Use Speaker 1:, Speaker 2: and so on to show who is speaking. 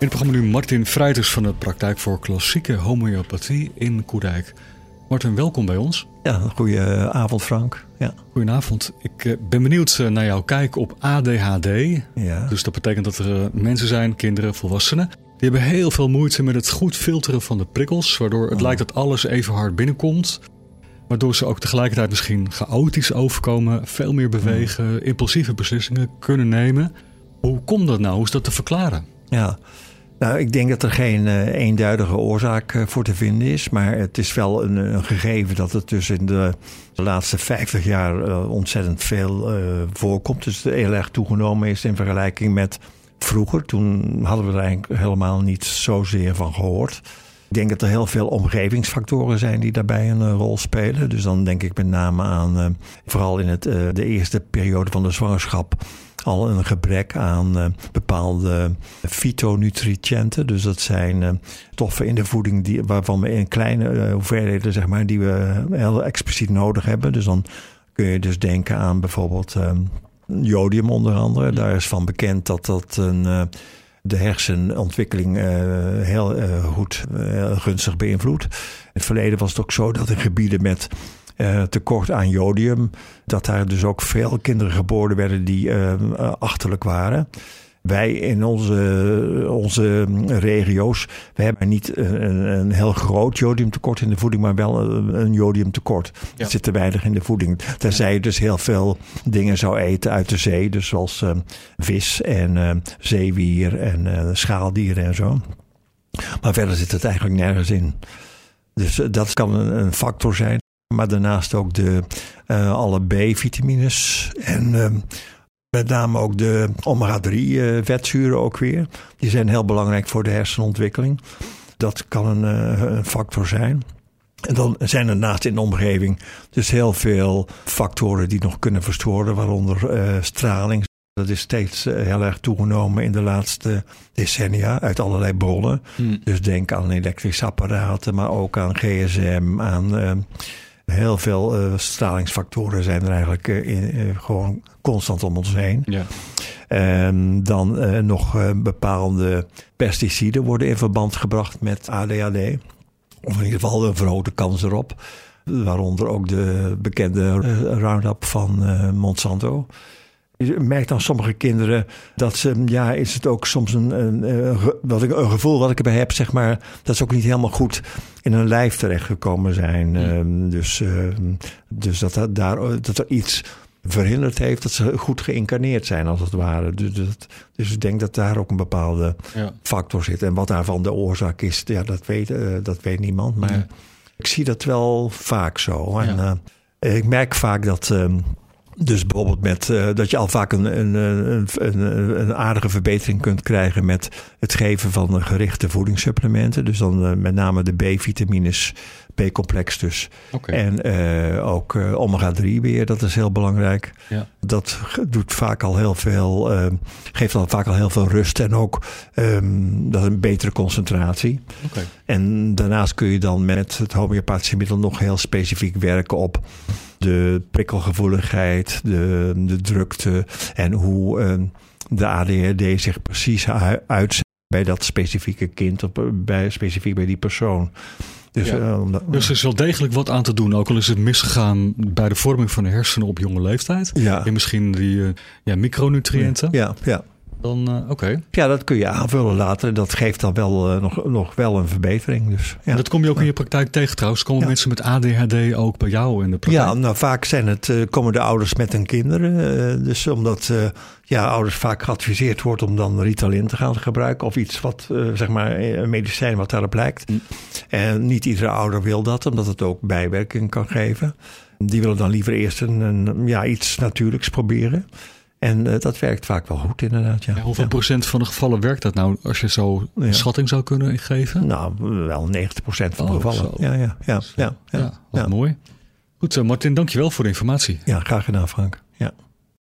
Speaker 1: In het programma nu Martin Vrijters van de Praktijk voor Klassieke Homeopathie in Koerdijk. Martin, welkom bij ons.
Speaker 2: Ja, goedenavond Frank. Ja.
Speaker 1: Goedenavond. Ik ben benieuwd naar jouw kijk op ADHD.
Speaker 2: Ja.
Speaker 1: Dus dat betekent dat er mensen zijn, kinderen, volwassenen. Die hebben heel veel moeite met het goed filteren van de prikkels. Waardoor het lijkt dat alles even hard binnenkomt. Waardoor ze ook tegelijkertijd misschien chaotisch overkomen. Veel meer bewegen, impulsieve beslissingen kunnen nemen. Hoe komt dat nou? Hoe is dat te verklaren?
Speaker 2: Ja. Nou, ik denk dat er geen eenduidige oorzaak voor te vinden is. Maar het is wel een gegeven dat het dus in de laatste 50 jaar ontzettend veel voorkomt. Dus het heel erg toegenomen is in vergelijking met vroeger. Toen hadden we er eigenlijk helemaal niet zozeer van gehoord. Ik denk dat er heel veel omgevingsfactoren zijn die daarbij een rol spelen. Dus dan denk ik met name aan, vooral in de eerste periode van de zwangerschap, al een gebrek aan bepaalde fytonutriënten. Dus dat zijn stoffen in de voeding waarvan we in kleine hoeveelheden, zeg maar, die we heel expliciet nodig hebben. Dus dan kun je dus denken aan bijvoorbeeld jodium onder andere. Daar is van bekend dat dat de hersenontwikkeling heel goed gunstig beïnvloedt. In het verleden was het ook zo dat in gebieden met tekort aan jodium, dat daar dus ook veel kinderen geboren werden die achterlijk waren. Wij in onze regio's, we hebben niet een heel groot jodiumtekort in de voeding, maar wel een jodiumtekort. Ja. Er zit te weinig in de voeding. Tenzij je dus heel veel dingen zou eten uit de zee, dus zoals vis en zeewier en schaaldieren en zo. Maar verder zit het eigenlijk nergens in. Dus dat kan een factor zijn. Maar daarnaast ook alle B-vitamines en met name ook de omega-3 vetzuren ook weer. Die zijn heel belangrijk voor de hersenontwikkeling. Dat kan een factor zijn. En dan zijn er naast in de omgeving dus heel veel factoren die nog kunnen verstoren, waaronder straling. Dat is steeds heel erg toegenomen in de laatste decennia uit allerlei bronnen. Dus denk aan elektrische apparaten, maar ook aan gsm, aan heel veel stralingsfactoren zijn er eigenlijk gewoon constant om ons heen. Ja. Dan nog bepaalde pesticiden worden in verband gebracht met ADHD. Of in ieder geval een verhoogde kans erop. Waaronder ook de bekende Roundup van Monsanto. Je merkt aan sommige kinderen dat ze, is het ook soms een gevoel wat ik erbij heb, zeg maar, dat ze ook niet helemaal goed in hun lijf terechtgekomen zijn. Dus dat er iets verhinderd heeft dat ze goed geïncarneerd zijn, als het ware. Dus ik denk dat daar ook een bepaalde factor zit. En wat daarvan de oorzaak is, dat weet niemand. Maar ik zie dat wel vaak zo. En ik merk vaak dat dus bijvoorbeeld dat je al vaak een aardige verbetering kunt krijgen met het geven van gerichte voedingssupplementen. Dus dan met name de B-vitamines, B-complex dus. Okay. En ook omega-3 weer, dat is heel belangrijk. Ja. Dat doet vaak al heel veel, geeft al vaak al heel veel rust en ook dat een betere concentratie. Okay. En daarnaast kun je dan met het homeopathische middel nog heel specifiek werken op de prikkelgevoeligheid, de drukte en hoe de ADHD zich precies uitzet bij dat specifieke kind of specifiek bij die persoon. Dus er is wel degelijk wat aan te doen, ook al is het misgegaan bij de vorming van de hersenen op jonge leeftijd. Ja. En misschien die micronutriënten. Ja. Dan oké. Ja, dat kun je aanvullen later. En dat geeft dan wel nog wel een verbetering. Dus, ja.
Speaker 1: Dat kom je ook in je praktijk tegen trouwens. Komen mensen met ADHD ook bij jou in de praktijk?
Speaker 2: Ja, nou vaak komen de ouders met hun kinderen. Dus omdat ouders vaak geadviseerd wordt om dan Ritalin te gaan gebruiken. Of iets wat, een medicijn wat daarop lijkt. En niet iedere ouder wil dat, omdat het ook bijwerking kan geven. Die willen dan liever eerst iets natuurlijks proberen. En dat werkt vaak wel goed, inderdaad. Ja.
Speaker 1: Hoeveel procent van de gevallen werkt dat nou, als je zo een schatting zou kunnen geven?
Speaker 2: Nou, wel 90% van de gevallen.
Speaker 1: Wat mooi. Goed, Martin, dankjewel voor de informatie.
Speaker 2: Ja, graag gedaan, Frank. Ja.